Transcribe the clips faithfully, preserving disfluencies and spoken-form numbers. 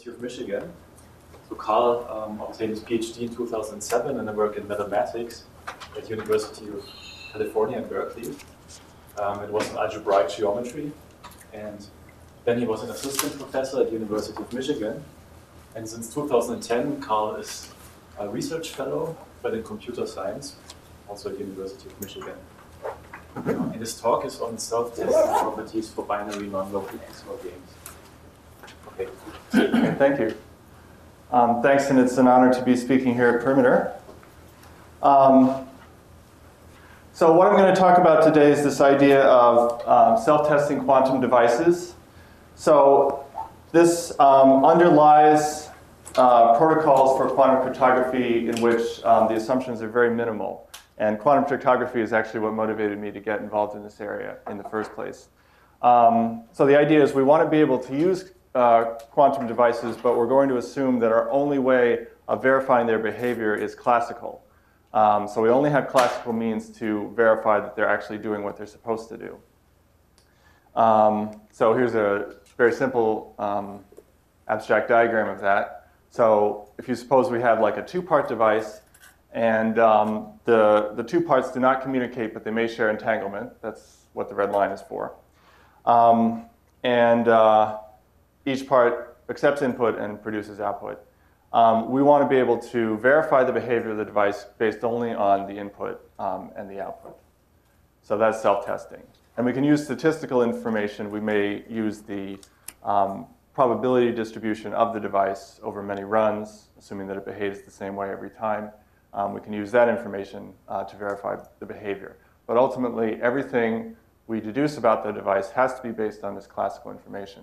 University of Michigan. So Carl um, obtained his PhD in two thousand seven and a work in mathematics at University of California in Berkeley. Um, it was in algebraic geometry. And then he was an assistant professor at University of Michigan. And since two thousand ten, Carl is a research fellow, but in computer science, also at University of Michigan. And his talk is on self-testing properties for binary non-local X O R games. Okay. Okay, thank you. Um, thanks, and it's an honor to be speaking here at Perimeter. Um, so what I'm going to talk about today is this idea of um, self-testing quantum devices. So this um, underlies uh, protocols for quantum cryptography in which um, the assumptions are very minimal. And quantum cryptography is actually what motivated me to get involved in this area in the first place. Um, so the idea is we want to be able to use uh, quantum devices, but we're going to assume that our only way of verifying their behavior is classical. Um, so we only have classical means to verify that they're actually doing what they're supposed to do. Um, so here's a very simple um, abstract diagram of that. So if you suppose we have like a two-part device, and um, the, the two parts do not communicate, but they may share entanglement. That's what the red line is for. Um, and uh, each part accepts input and produces output. Um, we want to be able to verify the behavior of the device based only on the input um, and the output. So that's self-testing. And we can use statistical information. We may use the um, probability distribution of the device over many runs, assuming that it behaves the same way every time. Um, we can use that information uh, to verify the behavior. But ultimately, everything we deduce about the device has to be based on this classical information.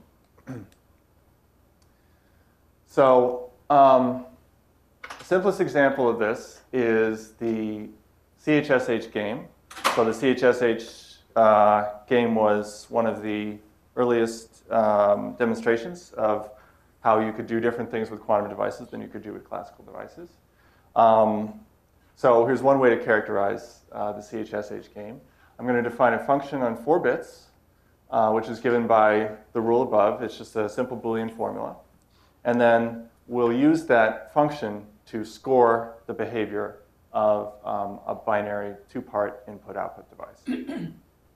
So um, the simplest example of this is the C H S H game. So the C H S H uh, game was one of the earliest um, demonstrations of how you could do different things with quantum devices than you could do with classical devices. Um, so here's one way to characterize uh, the C H S H game. I'm going to define a function on four bits, uh, which is given by the rule above. It's just a simple Boolean formula. And then we'll use that function to score the behavior of um, a binary two-part input-output device.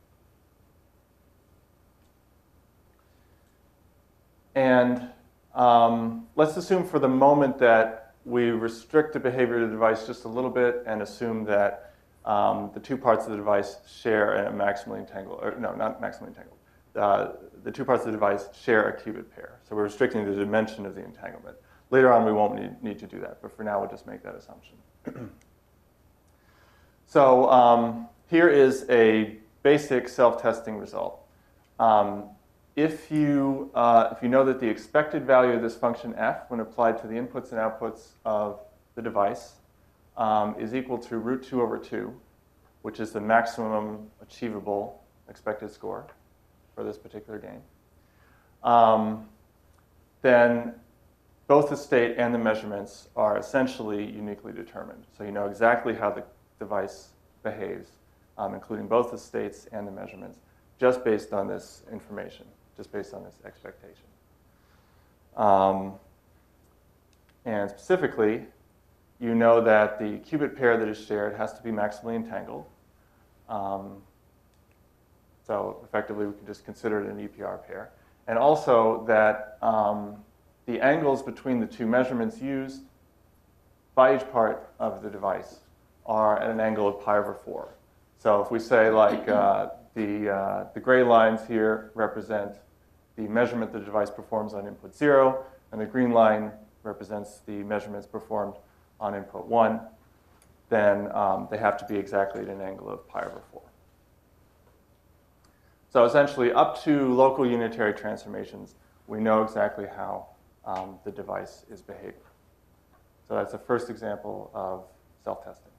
And um, let's assume for the moment that we restrict the behavior of the device just a little bit and assume that um, the two parts of the device share a maximally entangled, or no, not maximally entangled. Uh, the two parts of the device share a qubit pair. So we're restricting the dimension of the entanglement. Later on, we won't need, need to do that, but for now, we'll just make that assumption. So um, here is a basic self-testing result. Um, If you, uh, if you know that the expected value of this function f, when applied to the inputs and outputs of the device, um, is equal to root two over two, which is the maximum achievable expected score for this particular game, um, then both the state and the measurements are essentially uniquely determined. So you know exactly how the device behaves, um, including both the states and the measurements, just based on this information. Just based on this expectation. Um, and specifically, you know that the qubit pair that is shared has to be maximally entangled. Um, so effectively, we can just consider it an E P R pair. And also that um, the angles between the two measurements used by each part of the device are at an angle of pi over four. So if we say like uh, the, uh, the gray lines here represent the measurement the device performs on input zero, and the green line represents the measurements performed on input one, then um, they have to be exactly at an angle of pi over four. So essentially, up to local unitary transformations, we know exactly how um, the device is behaving. So that's the first example of self-testing.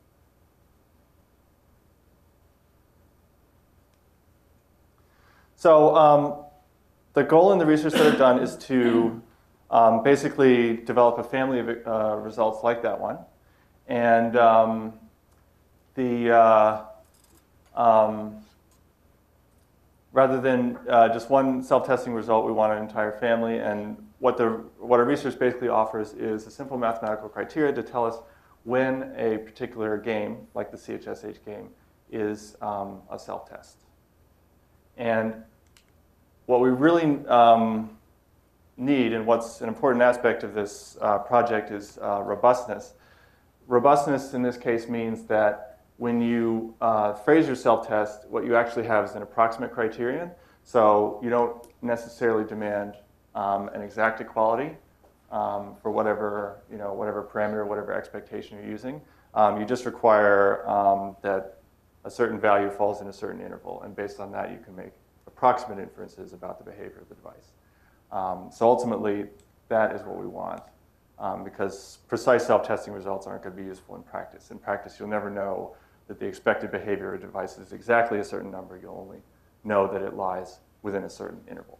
So um, the goal in the research that I've done is to um, basically develop a family of uh, results like that one. And um, the uh, um, rather than uh, just one self-testing result, we want an entire family. And what, the, what our research basically offers is a simple mathematical criteria to tell us when a particular game, like the C H S H game, is um, a self-test. And what we really um, need, and what's an important aspect of this uh, project, is uh, robustness. Robustness in this case means that when you uh, phrase your self-test, what you actually have is an approximate criterion. So you don't necessarily demand um, an exact equality um, for whatever, you know, whatever parameter, whatever expectation you're using. Um, you just require um, that a certain value falls in a certain interval, and based on that, you can make approximate inferences about the behavior of the device. Um, so ultimately, that is what we want, um, because precise self-testing results aren't going to be useful in practice. In practice, you'll never know that the expected behavior of a device is exactly a certain number. You'll only know that it lies within a certain interval.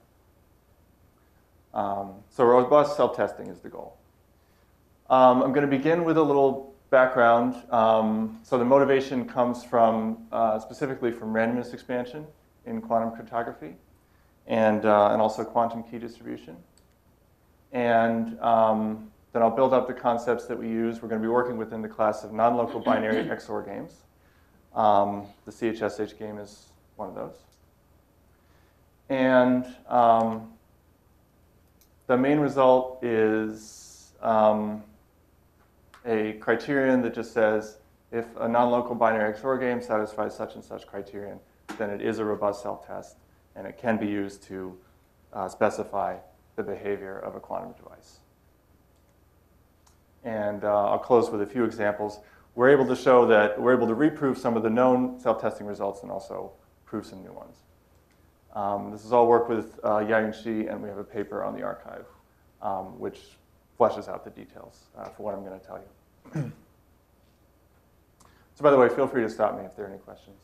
Um, so robust self-testing is the goal. Um, I'm going to begin with a little background. Um, so the motivation comes from, uh, specifically from randomness expansion in quantum cryptography, and, uh, and also quantum key distribution. And um, then I'll build up the concepts that we use. We're going to be working within the class of non-local binary X O R games. Um, the C H S H game is one of those. And um, the main result is um, a criterion that just says, if a non-local binary X O R game satisfies such and such criterion, then it is a robust self-test, and it can be used to uh, specify the behavior of a quantum device. And uh, I'll close with a few examples. We're able to show that we're able to reprove some of the known self-testing results and also prove some new ones. Um, this is all work with uh, Yayun Shi, and we have a paper on the archive, um, which fleshes out the details uh, for what I'm going to tell you. So by the way, feel free to stop me if there are any questions.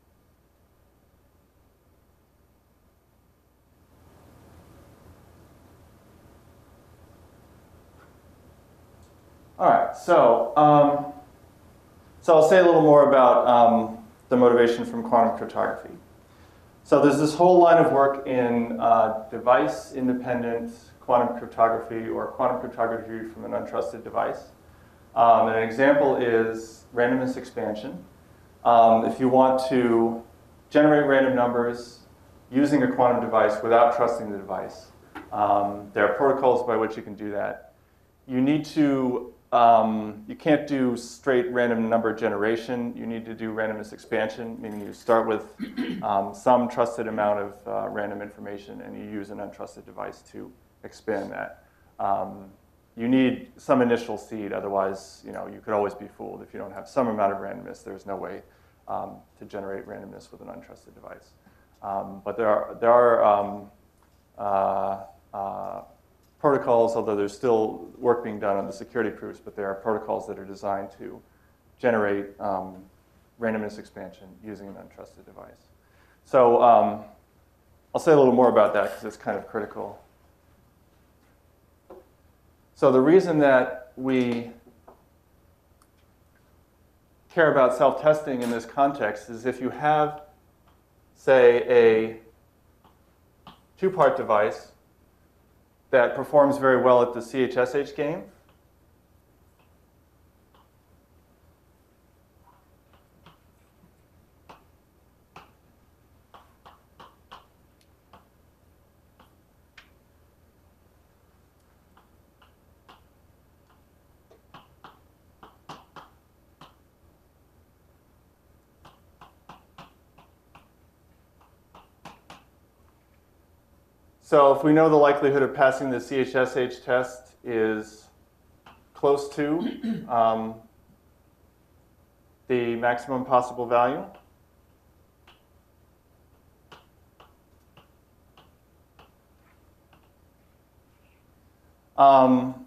All right, so, um, so I'll say a little more about um, the motivation from quantum cryptography. So there's this whole line of work in uh, device-independent quantum cryptography, or quantum cryptography from an untrusted device. Um, and an example is randomness expansion. Um, if you want to generate random numbers using a quantum device without trusting the device, um, there are protocols by which you can do that. You need to Um, you can't do straight random number generation. You need to do randomness expansion, meaning you start with um, some trusted amount of uh, random information, and you use an untrusted device to expand that. Um, you need some initial seed, otherwise, you know, you could always be fooled. If you don't have some amount of randomness, there's no way um, to generate randomness with an untrusted device. Um, but there are there are um, uh, uh, protocols, although there's still work being done on the security proofs, but there are protocols that are designed to generate um, randomness expansion using an untrusted device. So um, I'll say a little more about that because it's kind of critical. So the reason that we care about self-testing in this context is if you have, say, a two-part device that performs very well at the C H S H game, so if we know the likelihood of passing the C H S H test is close to um, the maximum possible value, um,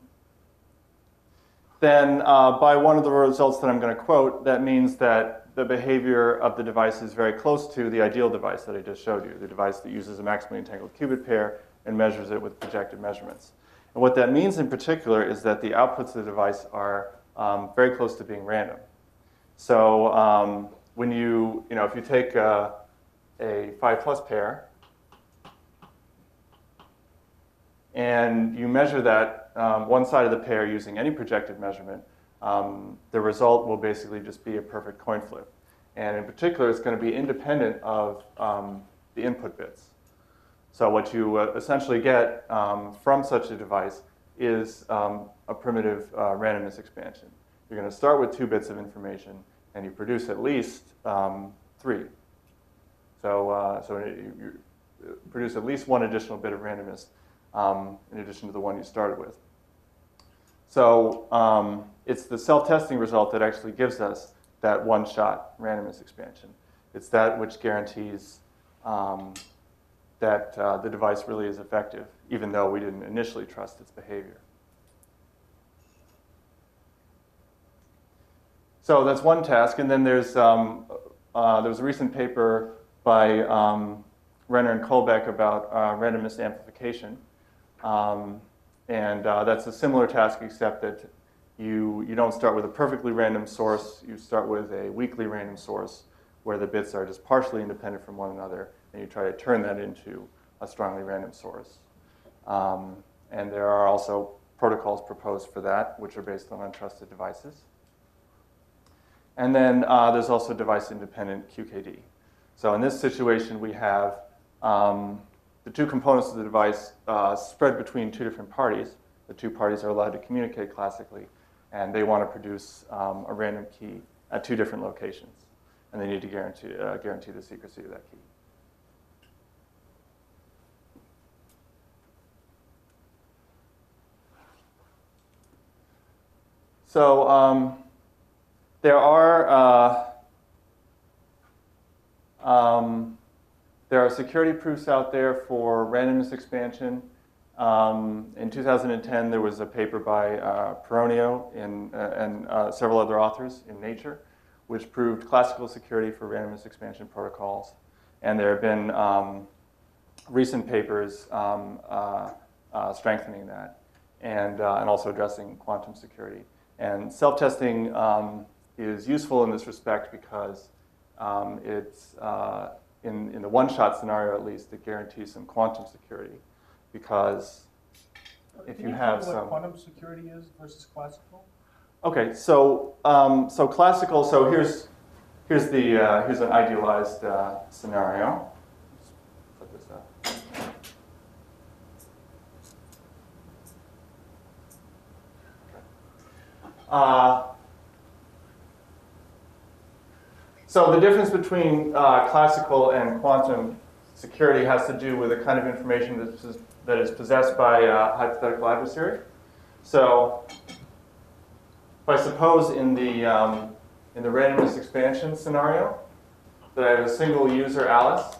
then uh, by one of the results that I'm going to quote, that means that the behavior of the device is very close to the ideal device that I just showed you, the device that uses a maximally entangled qubit pair and measures it with projected measurements. And what that means in particular is that the outputs of the device are um, very close to being random. So um, when you, you know, if you take a, a five plus pair and you measure that um, one side of the pair using any projected measurement, um, the result will basically just be a perfect coin flip. And in particular, it's going to be independent of um, the input bits. So what you uh, essentially get um, from such a device is um, a primitive uh, randomness expansion. You're going to start with two bits of information, and you produce at least um, three. So, uh, so you, you produce at least one additional bit of randomness um, in addition to the one you started with. So um, it's the self-testing result that actually gives us that one-shot randomness expansion. It's that which guarantees um, that uh, the device really is effective, even though we didn't initially trust its behavior. So that's one task, and then there's um, uh, there was a recent paper by um, Renner and Kolbeck about uh, randomness amplification, um, and uh, that's a similar task except that you you don't start with a perfectly random source. You start with a weakly random source where the bits are just partially independent from one another, and you try to turn that into a strongly random source. Um, and there are also protocols proposed for that, which are based on untrusted devices. And then uh, there's also device-independent Q K D. So in this situation, we have um, the two components of the device uh, spread between two different parties. The two parties are allowed to communicate classically, and they want to produce um, a random key at two different locations. And they need to guarantee, uh, guarantee the secrecy of that key. So um, there are uh, um, there are security proofs out there for randomness expansion. Um, in two thousand ten, there was a paper by uh, Peronio in, uh, and uh, several other authors in Nature, which proved classical security for randomness expansion protocols. And there have been um, recent papers um, uh, uh, strengthening that, and, uh, and also addressing quantum security. And self-testing um, is useful in this respect because um, it's, uh, in, in the one-shot scenario at least, it guarantees some quantum security. Because if Can you you have tell me some... what quantum security is versus classical? Okay, so um, so classical. So here's here's the uh, here's an idealized uh, scenario. Let's put this up. Uh, so the difference between uh, classical and quantum security has to do with the kind of information that is, that is possessed by a hypothetical adversary. So if I suppose in the, um, in the randomness expansion scenario that I have a single user, Alice,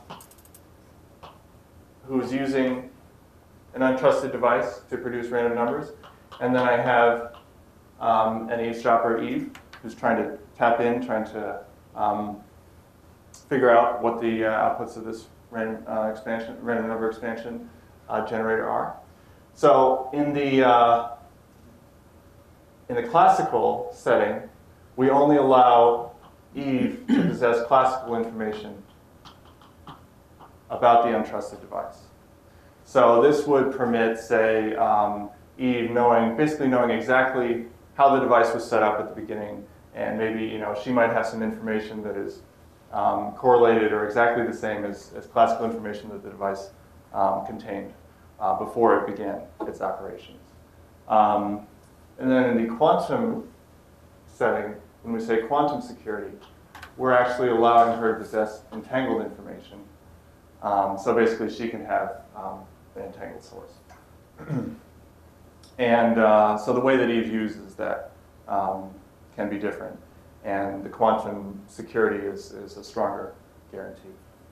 who's using an untrusted device to produce random numbers, and then I have um, an eavesdropper, Eve, who's trying to tap in, trying to um, figure out what the uh, outputs of this random uh, expansion, random number expansion uh, generator are. So in the uh, in the classical setting, we only allow Eve to possess classical information about the untrusted device. So this would permit, say, um, Eve knowing, basically knowing exactly how the device was set up at the beginning, and maybe you know she might have some information that is um, correlated or exactly the same as, as classical information that the device um, contained uh, before it began its operations. Um, and then in the quantum setting, when we say quantum security, we're actually allowing her to possess entangled information. Um, so basically, she can have um, the entangled source. And uh, so the way that Eve uses that um, can be different. And the quantum security is, is a stronger guarantee.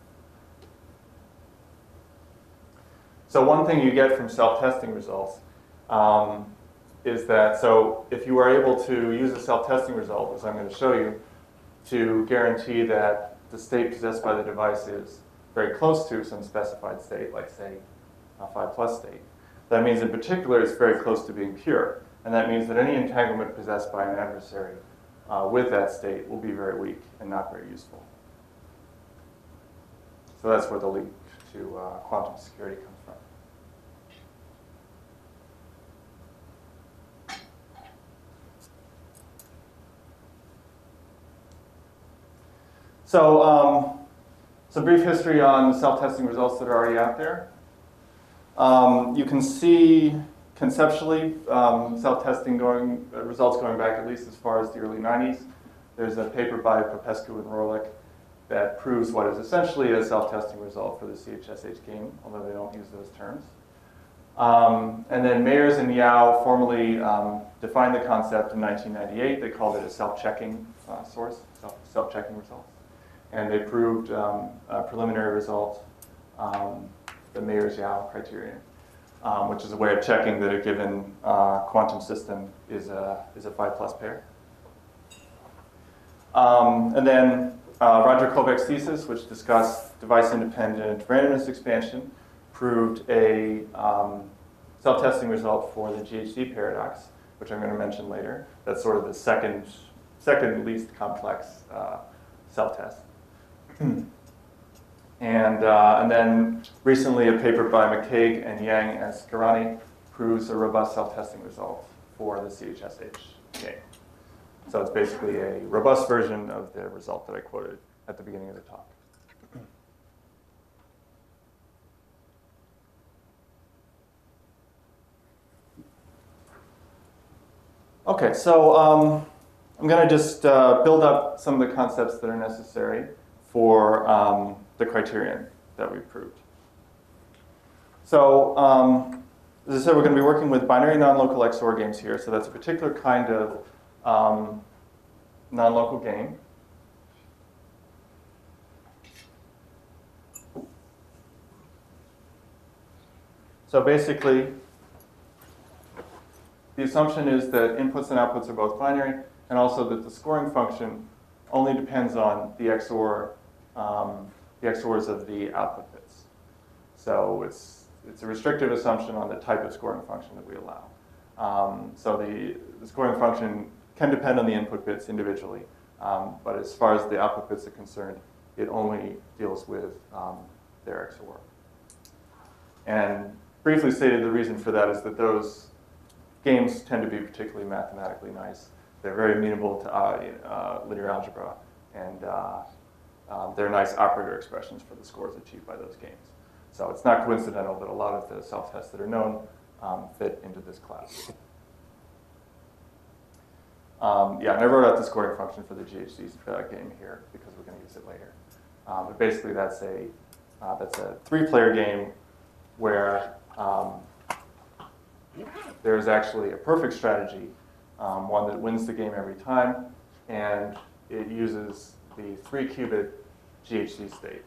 So one thing you get from self-testing results um, is that, so if you are able to use a self-testing result, as I'm going to show you, to guarantee that the state possessed by the device is very close to some specified state, like say a five plus state, that means in particular it's very close to being pure. And that means that any entanglement possessed by an adversary uh, with that state will be very weak and not very useful. So that's where the leap to uh, quantum security comes from. So um, some brief history on the self-testing results that are already out there. Um, you can see conceptually um, self-testing going, uh, results going back at least as far as the early nineties. There's a paper by Popescu and Rohrlich that proves what is essentially a self-testing result for the C H S H game, although they don't use those terms. Um, and then Mayers and Yao formally um, defined the concept in nineteen ninety-eight. They called it a self-checking uh, source, self, self-checking result. And they proved um, a preliminary result, um, the Mayers-Yao criterion, um, which is a way of checking that a given uh, quantum system is a, is a phi plus pair. Um, and then uh, Roger Kovacs' thesis, which discussed device-independent randomness expansion, proved a um, self-testing result for the G H D paradox, which I'm going to mention later. That's sort of the second, second least complex uh, self-test. and, uh, and then recently a paper by McCaig and Yang and Scarani proves a robust self-testing result for the C H S H game. So it's basically a robust version of the result that I quoted at the beginning of the talk. Okay, so um, I'm going to just uh, build up some of the concepts that are necessary for um, the criterion that we proved. So, um, as I said, we're going to be working with binary non-local X O R games here. So that's a particular kind of um, non-local game. So basically, the assumption is that inputs and outputs are both binary, and also that the scoring function only depends on the X O R, um, the X O Rs of the output bits. So it's it's a restrictive assumption on the type of scoring function that we allow. Um, so the, the scoring function can depend on the input bits individually, um, but as far as the output bits are concerned, it only deals with um, their X O R. And briefly stated, the reason for that is that those games tend to be particularly mathematically nice. They're very amenable to uh, uh, linear algebra, and uh, um, they're nice operator expressions for the scores achieved by those games. So it's not coincidental that a lot of the self-tests that are known um, fit into this class. Um, yeah, and I wrote out the scoring function for the G H D uh, game here because we're going to use it later. Um, but basically, that's a uh, that's a three-player game where um, there's actually a perfect strategy, um, one that wins the game every time, and it uses the three-qubit G H D state.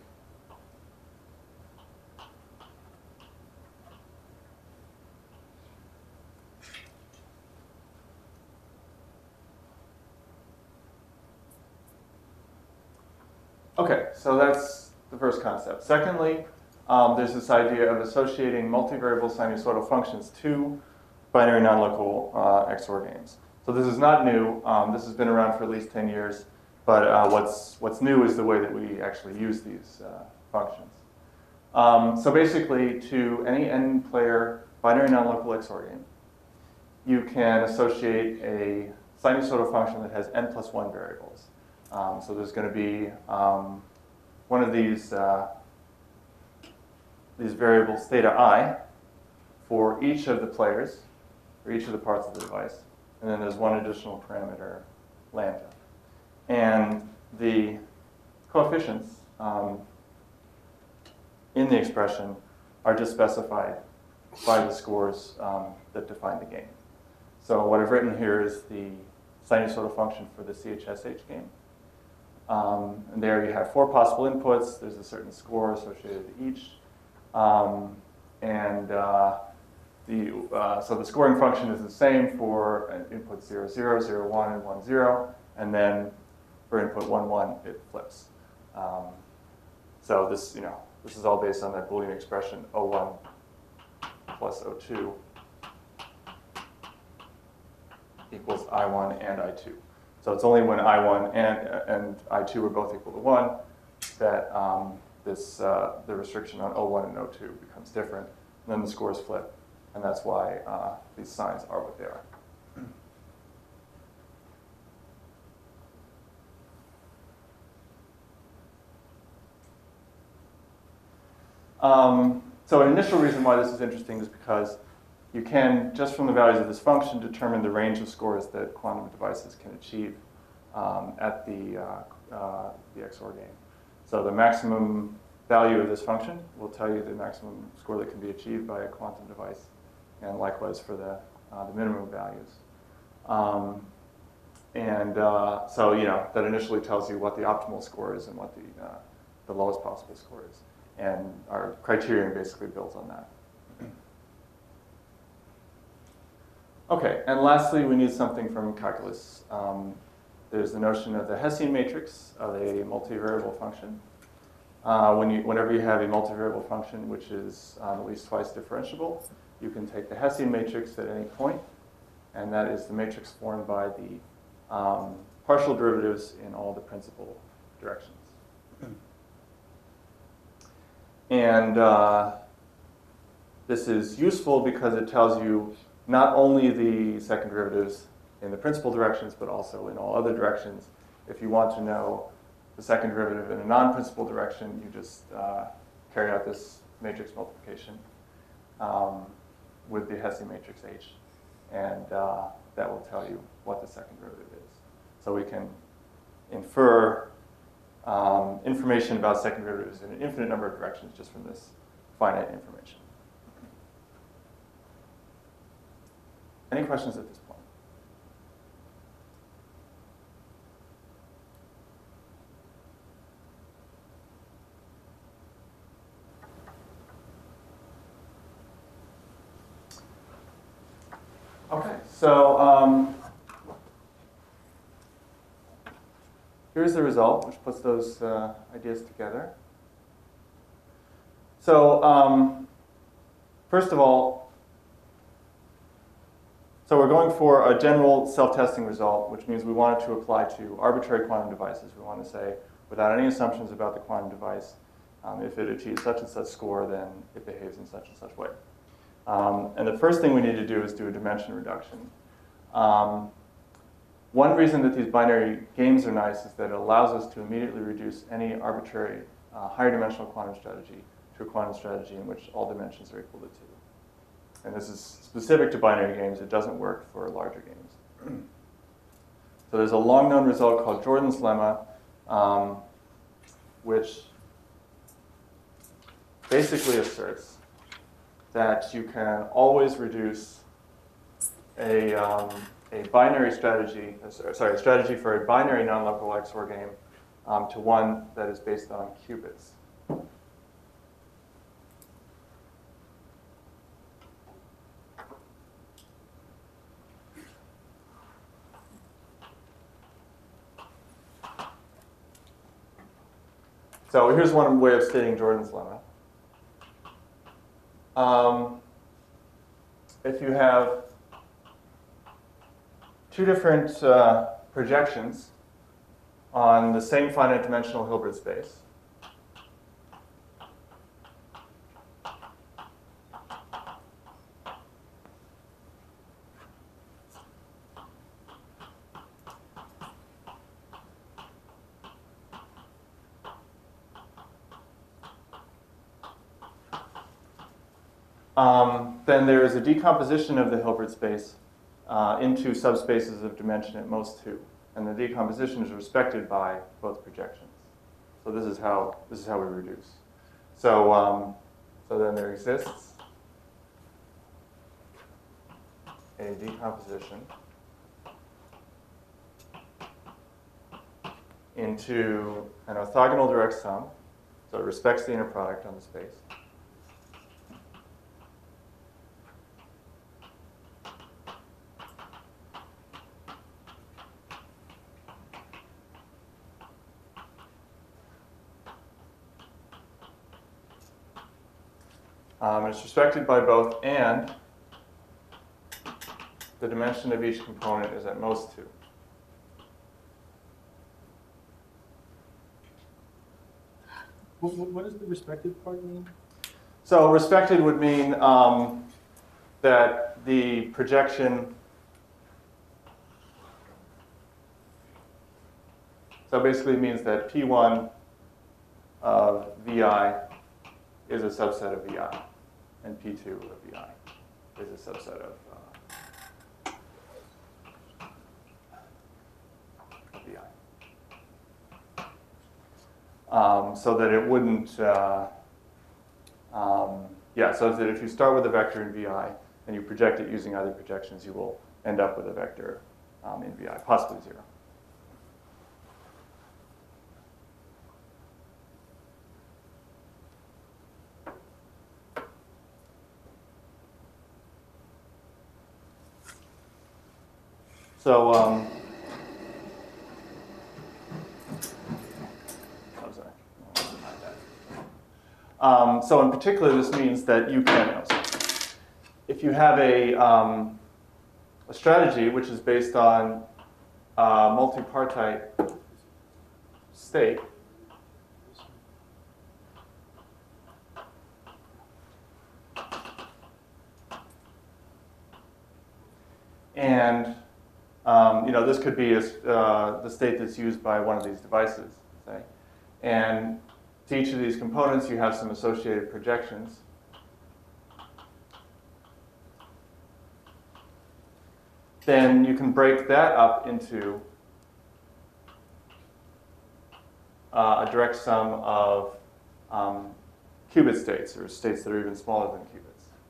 Okay, so that's the first concept. Secondly, um, there's this idea of associating multivariable sinusoidal functions to binary non-local uh, X O R games. So this is not new. Um, this has been around for at least ten years. But uh, what's, what's new is the way that we actually use these uh, functions. Um, so basically, to any n-player binary non-local X O R game, you can associate a sinusoidal function that has n plus one variables. Um, so there's going to be um, one of these, uh, these variables, theta I, for each of the players, for each of the parts of the device. And then there's one additional parameter, lambda. And the coefficients um, in the expression are just specified by the scores um, that define the game. So what I've written here is the sinusoidal function for the C H S H game. Um, and there you have four possible inputs. There's a certain score associated with each. Um, and uh, the, uh, so the scoring function is the same for input zero, zero, zero, one, and one, zero. And then for input one, one, it flips. Um, so this, you know, this is all based on that Boolean expression O one plus O two equals I one and I two. So it's only when I one and, and I two are both equal to one that um, this, uh, the restriction on O one and O two becomes different. And then the scores flip. And that's why uh, these signs are what they are. Um, so an initial reason why this is interesting is because you can, just from the values of this function, determine the range of scores that quantum devices can achieve um, at the, uh, uh, the X O R game. So the maximum value of this function will tell you the maximum score that can be achieved by a quantum device, and likewise for the, uh, the minimum values. Um, and uh, so, you know, that initially tells you what the optimal score is and what the, uh, the lowest possible score is. And our criterion basically builds on that. Okay, and lastly, we need something from calculus. Um, there's the notion of the Hessian matrix of a multivariable function. Uh, when you, whenever you have a multivariable function which is um, at least twice differentiable, you can take the Hessian matrix at any point, and that is the matrix formed by the um, partial derivatives in all the principal directions. And uh, this is useful because it tells you not only the second derivatives in the principal directions, but also in all other directions. If you want to know the second derivative in a non-principal direction, you just uh, carry out this matrix multiplication um, with the Hessian matrix H, and uh, that will tell you what the second derivative is. So we can infer um, information about second derivatives in an infinite number of directions just from this finite information. Any questions at this point? Okay, so um, here's the result, which puts those uh, ideas together. So um, first of all, so we're going for a general self-testing result, which means we want it to apply to arbitrary quantum devices. We want to say, without any assumptions about the quantum device, um, if it achieves such and such score, then it behaves in such and such way. Um, and the first thing we need to do is do a dimension reduction. Um, one reason that these binary games are nice is that it allows us to immediately reduce any arbitrary uh, higher dimensional quantum strategy to a quantum strategy in which all dimensions are equal to two. And this is specific to binary games. It doesn't work for larger games. So there's a long-known result called Jordan's lemma, um, which basically asserts that you can always reduce a, um, a binary strategy, uh, sorry, a strategy for a binary non-local X O R game um, to one that is based on qubits. So here's one way of stating Jordan's lemma. Um, if you have two different uh, projections on the same finite dimensional Hilbert space, Um, then there is a decomposition of the Hilbert space uh, into subspaces of dimension at most two, and the decomposition is respected by both projections. So this is how this is how we reduce. So um, so then there exists a decomposition into an orthogonal direct sum, so it respects the inner product on the space. Um, it's respected by both, and the dimension of each component is at most two. What, what, what does the respective part mean? So respected would mean um, that the projection, so basically it means that P one of V I is a subset of V I, and P two of V I is a subset of, uh, of V I. Um, so that it wouldn't, uh, um, yeah, so that if you start with a vector in V I and you project it using either projections, you will end up with a vector um, in V I, possibly zero. So, um, oh, sorry. Um, so in particular, this means that you can, if you have a, um, a strategy which is based on uh, multipartite state, and um, you know, this could be a, uh, the state that's used by one of these devices, say, and to each of these components, you have some associated projections. Then you can break that up into uh, a direct sum of um, qubit states, or states that are even smaller than qubits.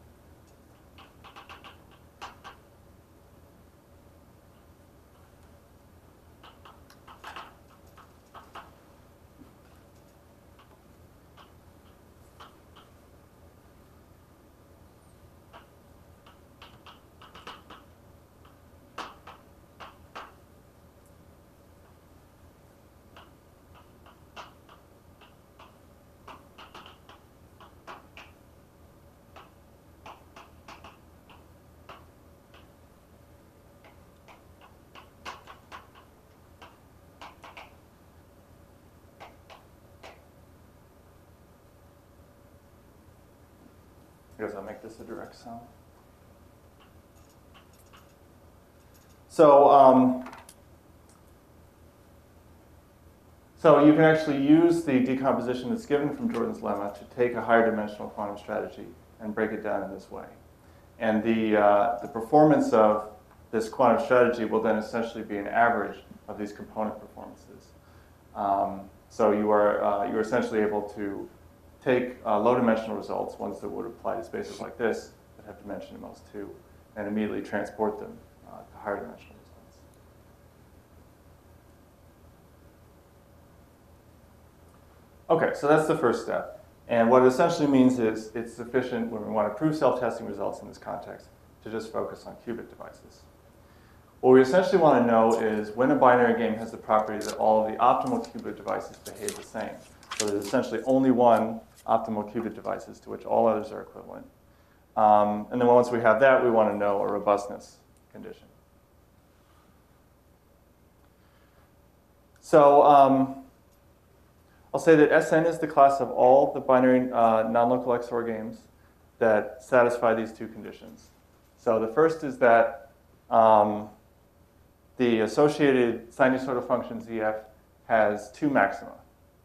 I guess I'll make this a direct sum. So, um, so you can actually use the decomposition that's given from Jordan's lemma to take a higher dimensional quantum strategy and break it down in this way. And the, uh, the performance of this quantum strategy will then essentially be an average of these component performances. Um, so you are, uh, you're essentially able to take uh, low-dimensional results, ones that would apply to spaces like this, that have dimension at most two, and immediately transport them uh, to higher dimensional results. Okay, so that's the first step. And what it essentially means is it's sufficient when we want to prove self-testing results in this context to just focus on qubit devices. What we essentially want to know is when a binary game has the property that all of the optimal qubit devices behave the same. So there's essentially only one optimal qubit devices to which all others are equivalent. Um, and then once we have that, we want to know a robustness condition. So um, I'll say that S N is the class of all the binary uh, non-local X O R games that satisfy these two conditions. So the first is that um, the associated sinusoidal function Z F has two maxima.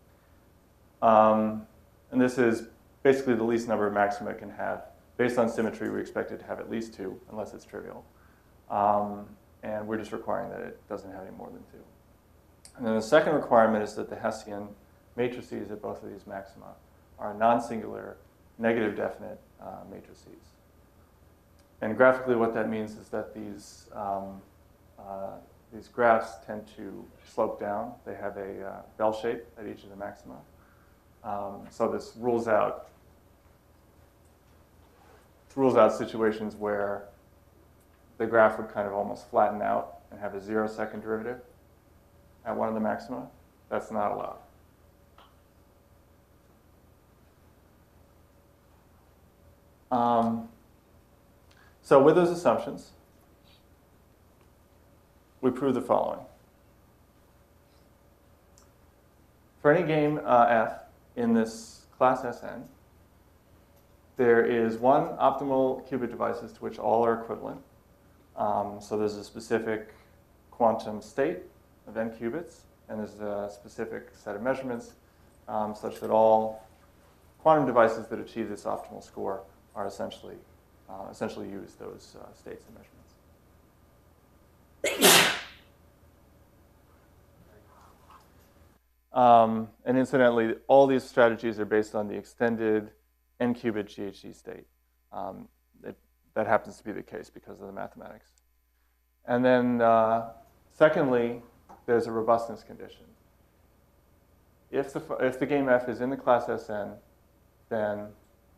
Um, and this is basically the least number of maxima it can have. Based on symmetry, we expect it to have at least two, unless it's trivial. Um, and we're just requiring that it doesn't have any more than two. And then the second requirement is that the Hessian matrices at both of these maxima are non-singular, negative definite uh, matrices. And graphically, what that means is that these, um, uh, these graphs tend to slope down. They have a uh, bell shape at each of the maxima. Um, so this rules out rules out situations where the graph would kind of almost flatten out and have a zero second derivative at one of the maxima. That's not allowed. Um, so with those assumptions, we prove the following. For any game uh, F in this class S N, there is one optimal qubit devices to which all are equivalent. Um, so there's a specific quantum state of n qubits, and there's a specific set of measurements um, such that all quantum devices that achieve this optimal score are essentially, uh, essentially use those uh, states and measurements. Um, and incidentally, all these strategies are based on the extended n-qubit G H Z state. Um, it, that happens to be the case because of the mathematics. And then, uh, secondly, there's a robustness condition. If the, if the game F is in the class S N, then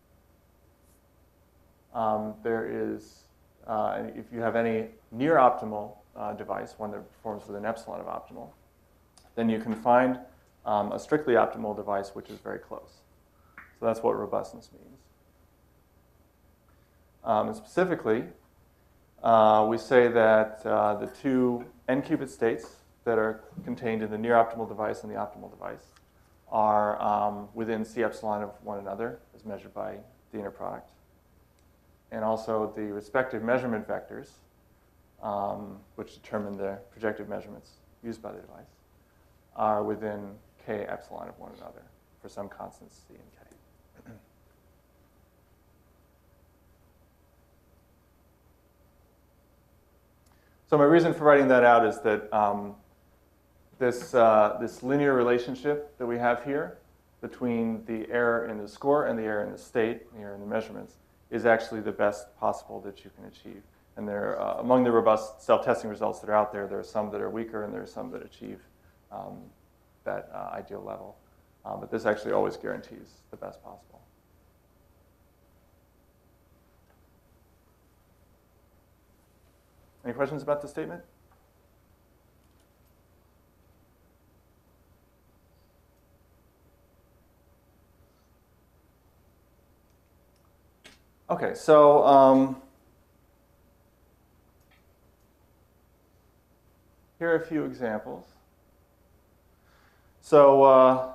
um, there is, uh, if you have any near optimal uh, device, one that performs with an epsilon of optimal, then you can find um, a strictly optimal device which is very close. So that's what robustness means. Um, and specifically, uh, we say that uh, the two n-qubit states that are contained in the near optimal device and the optimal device are um, within C epsilon of one another, as measured by the inner product. And also the respective measurement vectors, um, which determine the projective measurements used by the device, are within K epsilon of one another for some constants C and K. So my reason for writing that out is that um, this, uh, this linear relationship that we have here between the error in the score and the error in the state, the error in the measurements, is actually the best possible that you can achieve. And there, uh, among the robust self-testing results that are out there, there are some that are weaker and there are some that achieve um, that uh, ideal level. Um, but this actually always guarantees the best possible. Any questions about the statement? Okay, so um, here are a few examples. So, uh,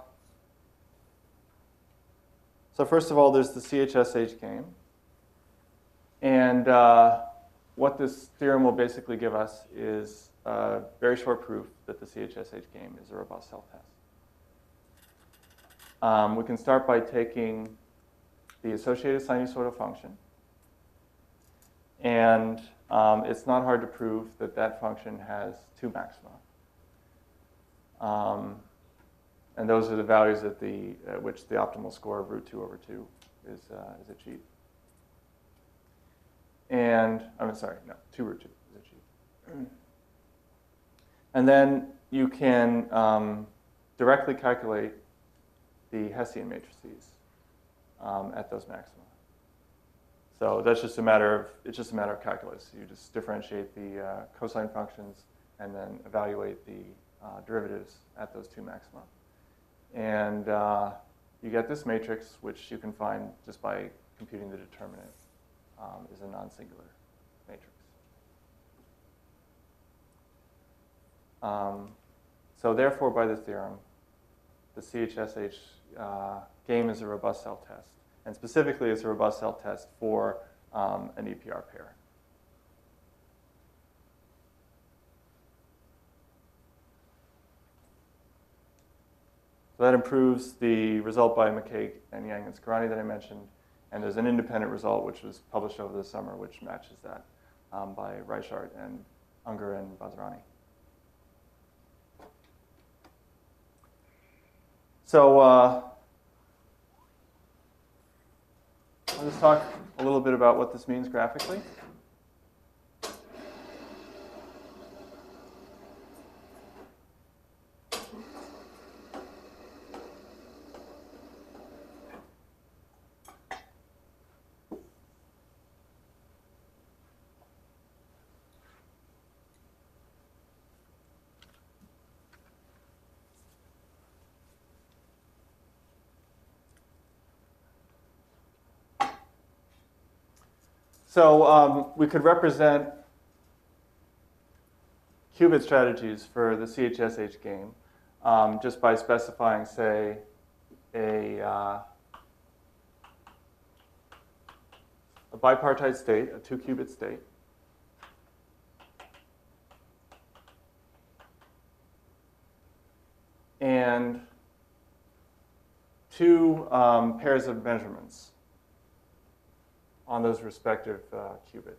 so first of all, there's the C H S H game. And uh, what this theorem will basically give us is a very short proof that the C H S H game is a robust self-test. Um, we can start by taking the associated sinusoidal function. And um, it's not hard to prove that that function has two maxima. Um, and those are the values at, the, at which the optimal score of root two over two is, uh, is achieved. And, I'm sorry, no, two root two is achieved. And then you can um, directly calculate the Hessian matrices um, at those maxima. So that's just a matter of, it's just a matter of calculus. You just differentiate the uh, cosine functions and then evaluate the uh, derivatives at those two maxima. And uh, you get this matrix, which you can find just by computing the determinant, um, is a non-singular matrix. Um, so therefore, by the theorem, the C H S H uh, game is a robust self-test. And specifically, it's a robust self-test for um, an E P R pair. So that improves the result by McCaig and Yang and Scarani that I mentioned. And there's an independent result, which was published over the summer, which matches that um, by Reichart and Unger and Bazrani. So uh, let's talk a little bit about what this means graphically. So um, we could represent qubit strategies for the C H S H game um, just by specifying, say, a, uh, a bipartite state, a two-qubit state. And two um, pairs of measurements on those respective uh, qubits.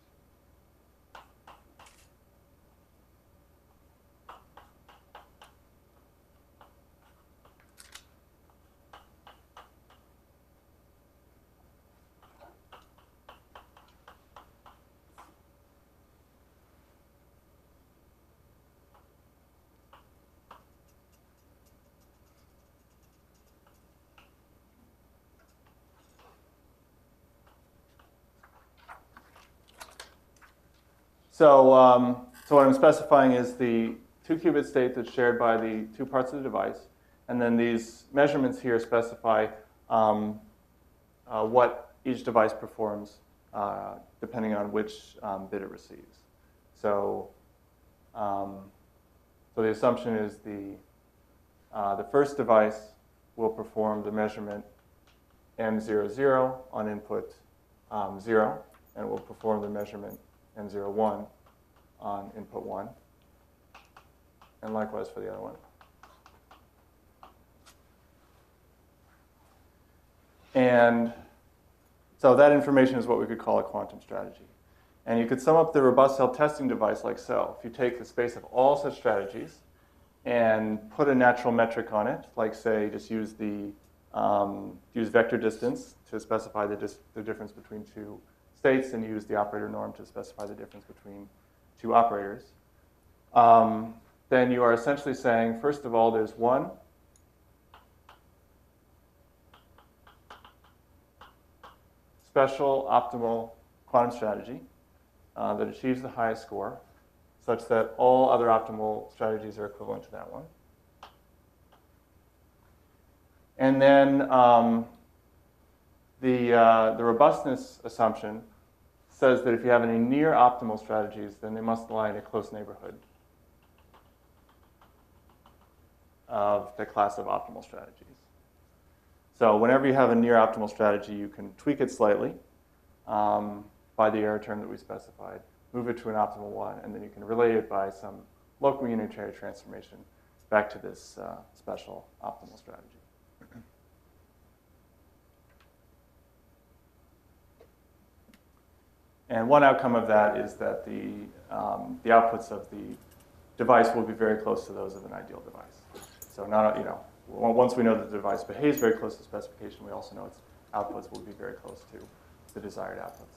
So, um, so what I'm specifying is the two qubit state that's shared by the two parts of the device. And then these measurements here specify um, uh, what each device performs uh, depending on which um, bit it receives. So, um, so the assumption is the, uh, the first device will perform the measurement M zero zero on input um, zero, and it will perform the measurement M zero one on input one, and likewise for the other one. And so that information is what we could call a quantum strategy. And you could sum up the robust cell testing device like so. If you take the space of all such strategies and put a natural metric on it, like say just use the um, use vector distance to specify the, dis the difference between two states, and use the operator norm to specify the difference between two operators, um, then you are essentially saying, first of all, there's one special optimal quantum strategy uh, that achieves the highest score, such that all other optimal strategies are equivalent to that one. And then um, the, uh, the robustness assumption says that if you have any near optimal strategies, then they must lie in a close neighborhood of the class of optimal strategies. So whenever you have a near optimal strategy, you can tweak it slightly um, by the error term that we specified, move it to an optimal one, and then you can relate it by some local unitary transformation back to this uh, special optimal strategy. And one outcome of that is that the, um, the outputs of the device will be very close to those of an ideal device. So not, you know, once we know that the device behaves very close to specification, we also know its outputs will be very close to the desired outputs.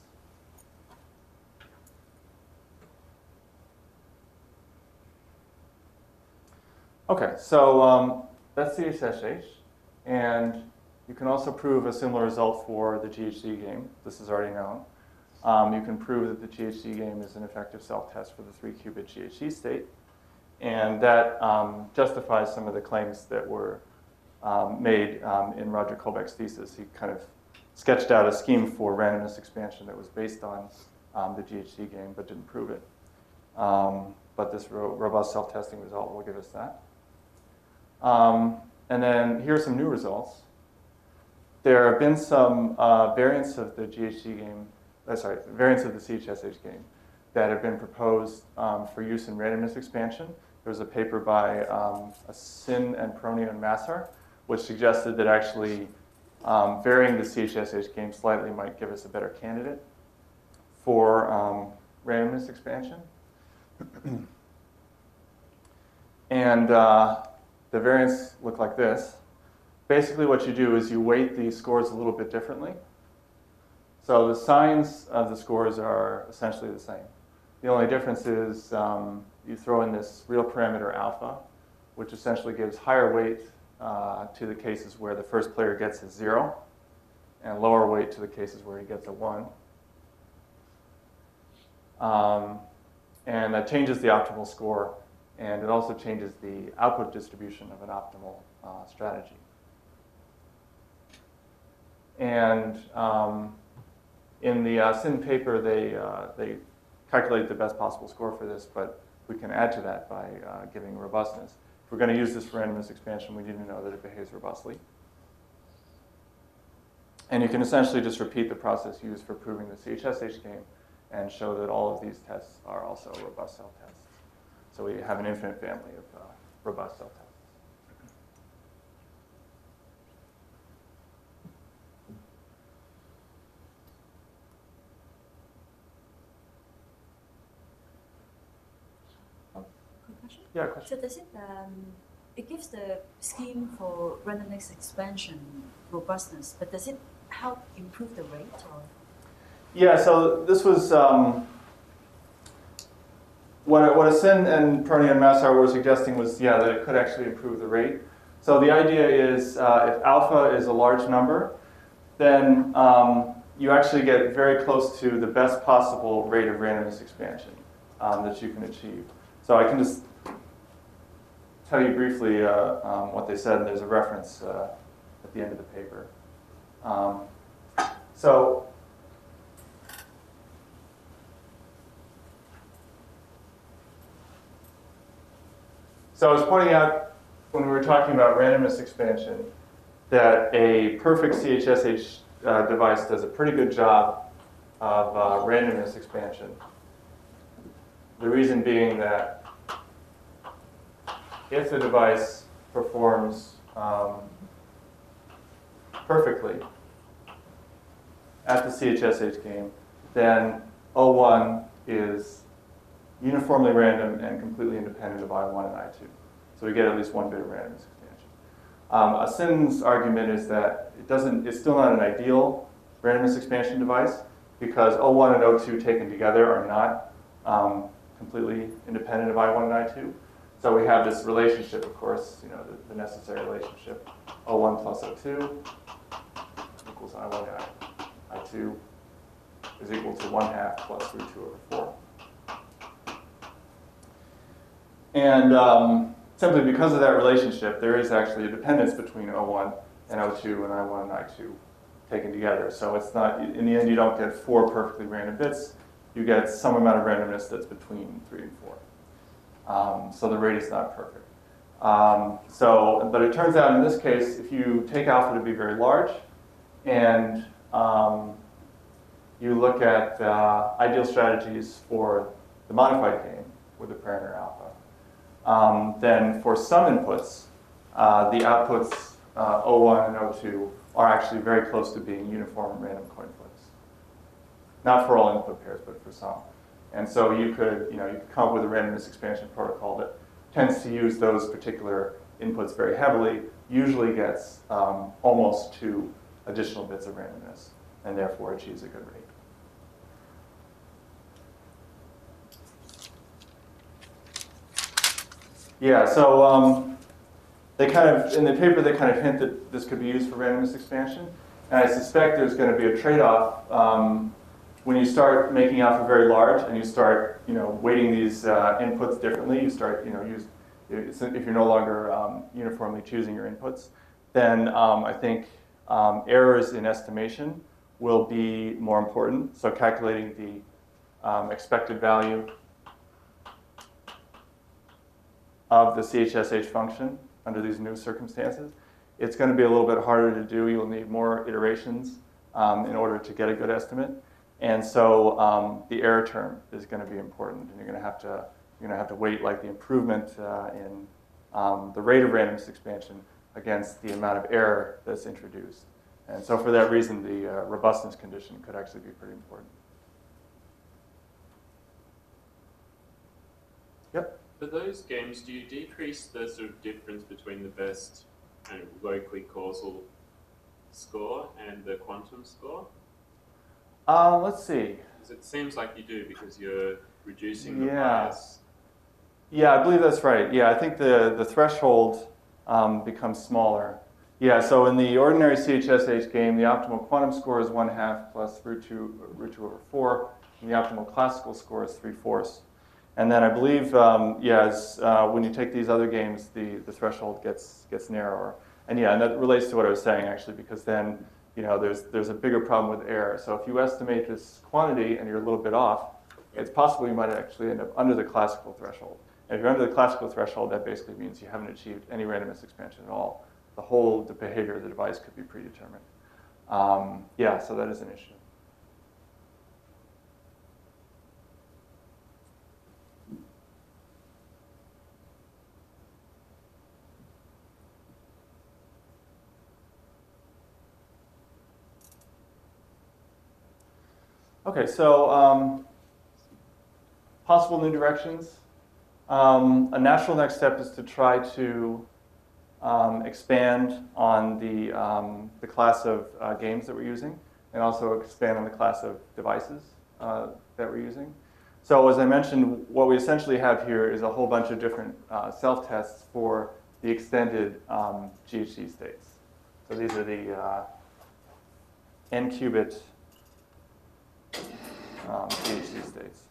Okay, so um, that's C H S H, and you can also prove a similar result for the G H Z game. This is already known. Um, you can prove that the G H Z game is an effective self-test for the three qubit G H Z state, and that um, justifies some of the claims that were um, made um, in Roger Kolbeck's thesis. He kind of sketched out a scheme for randomness expansion that was based on um, the G H Z game, but didn't prove it. Um, but this ro robust self-testing result will give us that. Um, and then here are some new results. There have been some uh, variants of the G H Z game, uh, sorry, variants of the C H S H game that have been proposed um, for use in randomness expansion. There was a paper by um, Sin and Peronio and Massar, which suggested that actually um, varying the C H S H game slightly might give us a better candidate for um, randomness expansion. And uh, the variants look like this. Basically what you do is you weight the scores a little bit differently. So the signs of the scores are essentially the same. The only difference is um, you throw in this real parameter alpha, which essentially gives higher weight uh, to the cases where the first player gets a zero, and lower weight to the cases where he gets a one. Um, and that changes the optimal score, and it also changes the output distribution of an optimal uh, strategy. And um, in the uh, Sin paper, they, uh, they calculate the best possible score for this, but we can add to that by uh, giving robustness. If we're going to use this for randomness expansion, we need to know that it behaves robustly. And you can essentially just repeat the process used for proving the C H S H game and show that all of these tests are also robust cell tests. So we have an infinite family of uh, robust cell tests. Yeah, question. So does it, um, it gives the scheme for randomness expansion robustness, but does it help improve the rate? Or? Yeah, so this was, um, what, what Asin and Pernia and Massar were suggesting was, yeah, that it could actually improve the rate. So the idea is uh, if alpha is a large number, then um, you actually get very close to the best possible rate of randomness expansion um, that you can achieve. So I can just tell you briefly uh, um, what they said, and there's a reference uh, at the end of the paper. Um, so So I was pointing out when we were talking about randomness expansion that a perfect C H S H uh, device does a pretty good job of uh, randomness expansion. The reason being that if the device performs um, perfectly at the C H S H game, then O one is uniformly random and completely independent of I one and I two. So we get at least one bit of randomness expansion. Um, Asin's argument is that it doesn't, it's still not an ideal randomness expansion device because O one and O two taken together are not um, completely independent of I one and I two. So we have this relationship, of course, you know, the, the necessary relationship, O one plus O two equals I one, I, I two is equal to one half plus root two over four. And um, simply because of that relationship, there is actually a dependence between O one and O two and I one and I two taken together. So it's not, in the end, you don't get four perfectly random bits. You get some amount of randomness that's between three and four. Um, so the rate is not perfect. Um, so, but it turns out in this case, if you take alpha to be very large and um, you look at uh, ideal strategies for the modified game with the parameter alpha, Um, then for some inputs, uh, the outputs uh, O one and O two are actually very close to being uniform random coin flips. Not for all input pairs, but for some. And so you could, you know, you could come up with a randomness expansion protocol that tends to use those particular inputs very heavily, usually gets um, almost two additional bits of randomness, and therefore achieves a good rate. Yeah, so um, they kind of, in the paper, they kind of hint that this could be used for randomness expansion. And I suspect there's going to be a trade-off um, when you start making alpha very large and you start, you know, weighting these uh, inputs differently. You start, you know, use if you're no longer um, uniformly choosing your inputs, then um, I think um, errors in estimation will be more important. So calculating the um, expected value of the C H S H function under these new circumstances. It's going to be a little bit harder to do. You'll need more iterations um, in order to get a good estimate. And so um, the error term is going to be important, and you're going to have to you're going to have to weight like the improvement uh, in um, the rate of randomness expansion against the amount of error that's introduced. And so for that reason, the uh, robustness condition could actually be pretty important. Yep. For those games, do you decrease the sort of difference between the best you know, locally causal score and the quantum score? Uh, let's see. Because it seems like you do because you're reducing the Yeah. bias. Yeah, I believe that's right. Yeah, I think the, the threshold um, becomes smaller. Yeah, so in the ordinary C H S H game, the optimal quantum score is one half plus root two, root two over four, and the optimal classical score is three fourths. And then I believe, um, yeah, as, uh, when you take these other games, the, the threshold gets gets narrower. And yeah, and that relates to what I was saying actually, because then, you know, there's there's a bigger problem with error. So if you estimate this quantity and you're a little bit off, it's possible you might actually end up under the classical threshold. And if you're under the classical threshold, that basically means you haven't achieved any randomness expansion at all. The whole the behavior of the device could be predetermined. Um, yeah, so that is an issue. Okay, so um, possible new directions. Um, a natural next step is to try to um, expand on the, um, the class of uh, games that we're using, and also expand on the class of devices uh, that we're using. So as I mentioned, what we essentially have here is a whole bunch of different uh, self-tests for the extended um, G H Z states. So these are the uh, n-qubit um, G H Z states.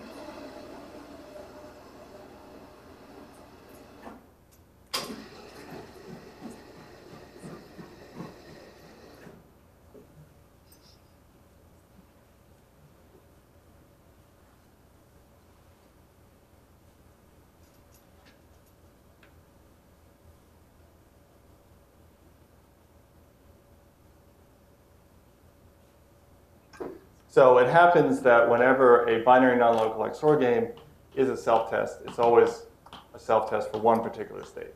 So it happens that whenever a binary non-local X O R game is a self-test, it's always a self-test for one particular state.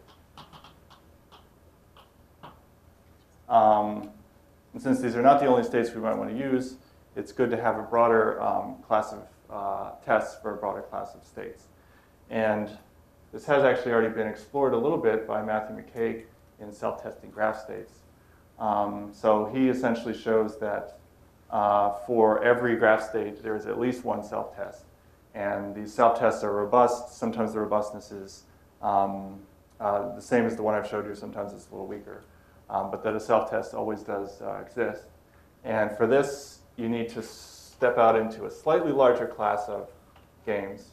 Um, and since these are not the only states we might want to use, it's good to have a broader um, class of uh, tests for a broader class of states. And this has actually already been explored a little bit by Matthew McCaig in self-testing graph states. Um, so he essentially shows that Uh, for every graph state, there is at least one self-test. And these self-tests are robust. Sometimes the robustness is um, uh, the same as the one I've showed you. Sometimes it's a little weaker. Um, but that a self-test always does uh, exist. And for this, you need to step out into a slightly larger class of games.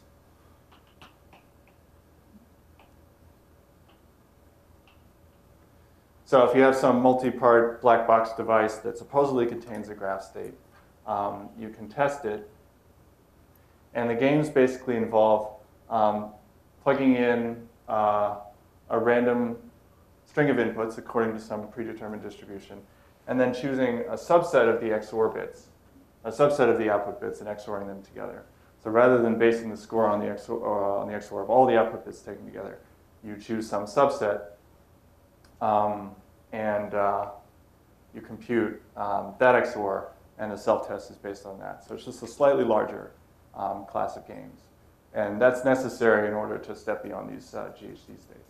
So if you have some multi-part black box device that supposedly contains a graph state, um, you can test it. And the games basically involve um, plugging in uh, a random string of inputs according to some predetermined distribution, and then choosing a subset of the X O R bits, a subset of the output bits, and XORing them together. So rather than basing the score on the X O R, uh, on the X O R of all the output bits taken together, you choose some subset. Um, and uh, you compute um, that X O R, and the self-test is based on that. So it's just a slightly larger um, class of games. And that's necessary in order to step beyond these uh, G H Z states.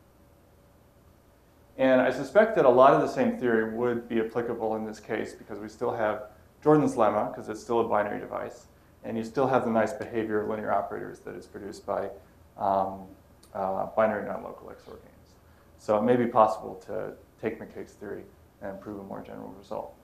And I suspect that a lot of the same theory would be applicable in this case, because we still have Jordan's lemma, because it's still a binary device, and you still have the nice behavior of linear operators that is produced by um, uh, binary non-local X O R games. So it may be possible to take McCaig's theory and prove a more general result.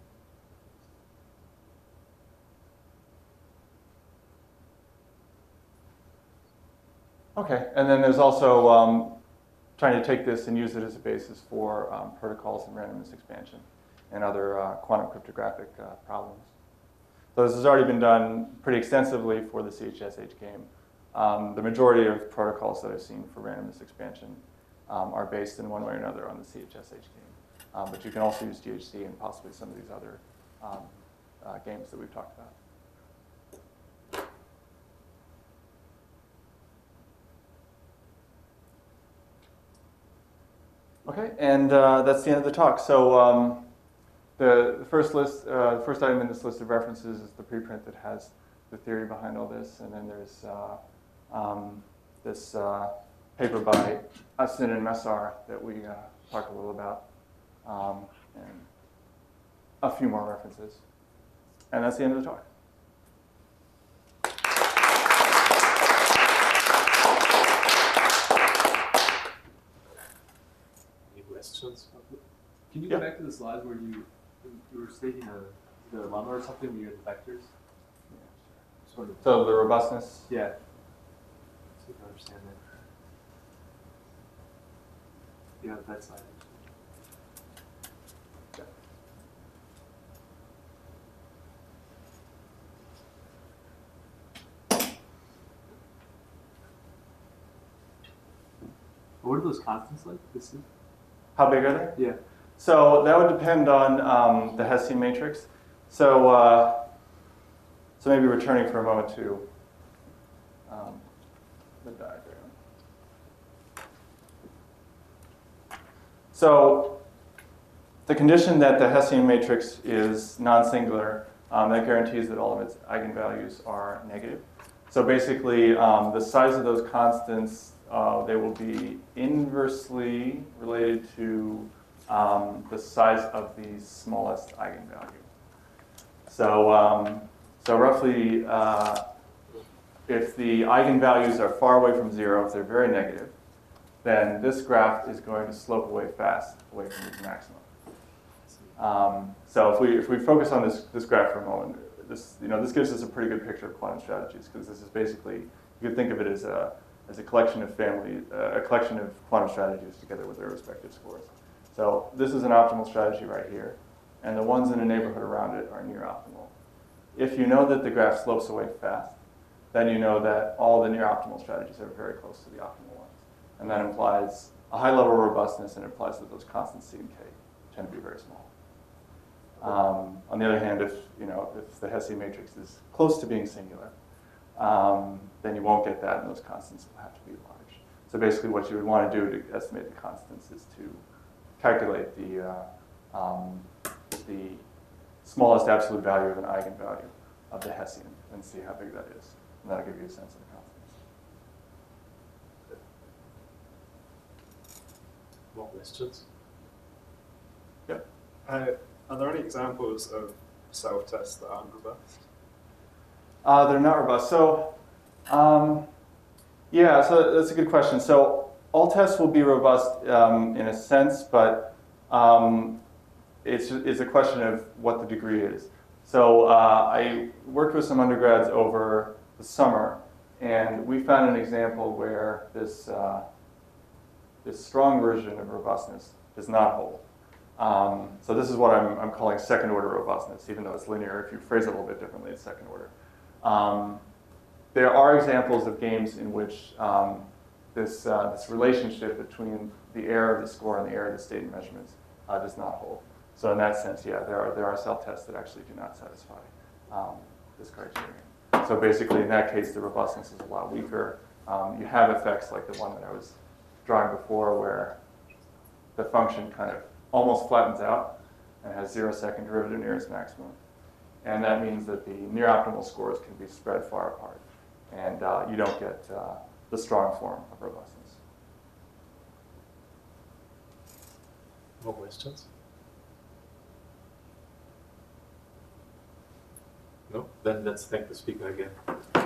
Okay, and then there's also um, trying to take this and use it as a basis for um, protocols and randomness expansion and other uh, quantum cryptographic uh, problems. So this has already been done pretty extensively for the C H S H game. Um, the majority of protocols that I've seen for randomness expansion Um, are based in one way or another on the C H S H game. Um, but you can also use G H Z and possibly some of these other um, uh, games that we've talked about. Okay, and uh, that's the end of the talk. So um, the, the first list, uh, the first item in this list of references is the preprint that has the theory behind all this, and then there's uh, um, this uh, paper by Ustin and Messar that we uh, talked a little about, um, and a few more references. And that's the end of the talk. Any questions? Can you Yeah. go back to the slide where you you were stating a the lemma or something when you had the vectors? Sort of. So the robustness. Yeah. See if I understand that. Yeah, that slide. What are those constants like? This is, How big are they? yeah. So that would depend on um, the Hessian matrix. So, uh, so maybe returning for a moment to um, the diagram. So the condition that the Hessian matrix is non-singular, um, that guarantees that all of its eigenvalues are negative. So basically, um, the size of those constants, uh, they will be inversely related to um, the size of the smallest eigenvalue. So, um, so roughly, uh, if the eigenvalues are far away from zero, if they're very negative, then this graph is going to slope away fast, away from its maximum. Um, so if we if we focus on this this graph for a moment, this you know this gives us a pretty good picture of quantum strategies, because this is basically, you could think of it as a as a collection of family uh, a collection of quantum strategies together with their respective scores. So this is an optimal strategy right here, and the ones in the neighborhood around it are near optimal. If you know that the graph slopes away fast, then you know that all the near optimal strategies are very close to the optimal ones, and that implies a high level of robustness, and implies that those constants C and K tend to be very small. Um, on the other hand, if you know if the Hessian matrix is close to being singular, um, then you won't get that, and those constants will have to be large. So basically, what you would want to do to estimate the constants is to calculate the uh, um, the smallest absolute value of an eigenvalue of the Hessian and see how big that is, and that'll give you a sense of the constants. More questions? Yep. Uh, are there any examples of self-tests that aren't robust? Uh, they're not robust. So, um, yeah, so that's a good question. So all tests will be robust um, in a sense, but um, it's, it's a question of what the degree is. So uh, I worked with some undergrads over the summer, and we found an example where this, uh, this strong version of robustness does not hold. Um, so this is what I'm, I'm calling second order robustness, even though it's linear. If you phrase it a little bit differently, it's second order. Um, there are examples of games in which um, this, uh, this relationship between the error of the score and the error of the state measurements uh, does not hold. So in that sense, yeah, there are, there are self-tests that actually do not satisfy um, this criterion. So basically, in that case, the robustness is a lot weaker. Um, you have effects like the one that I was drawing before, where the function kind of almost flattens out and has zero second derivative near its maximum. And that means that the near optimal scores can be spread far apart, and uh, you don't get uh, the strong form of robustness. More questions? No? Then let's thank the speaker again.